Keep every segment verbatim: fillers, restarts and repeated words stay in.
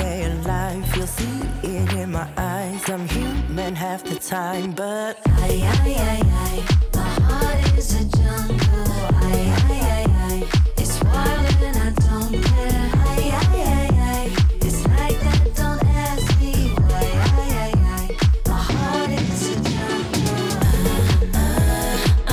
stay alive. You'll see it in my eyes. I'm human half the time, but ay, ay, ay, ay. My heart is a jungle. Ay, ay, ay, ay. It's wild and I don't care. Ay, ay, ay, ay. It's like that, don't ask me why. Ay, ay, ay. My heart is a jungle. Uh, uh,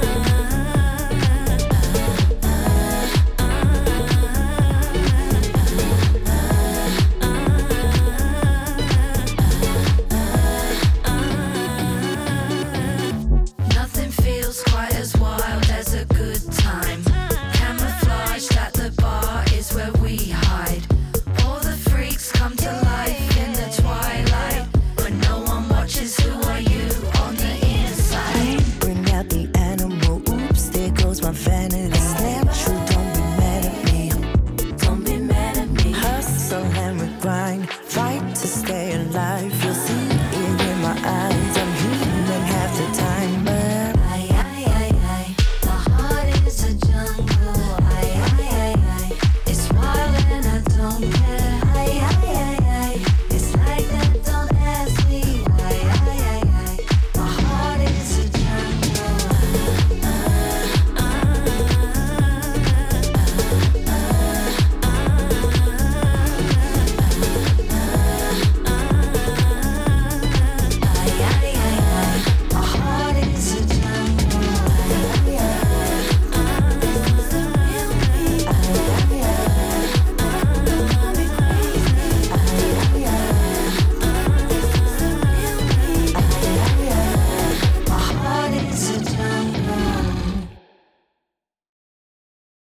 Nothing feels quite as wild as a good time. Camouflaged at the bar is where we hide. All the freaks come to life in the twilight. When no one watches, who are you on the inside? bring out the animal. Oops, there goes my vanity. Stand true, don't be mad at me. Don't be mad at me. Hustle and we grind, fight to stay alive. You'll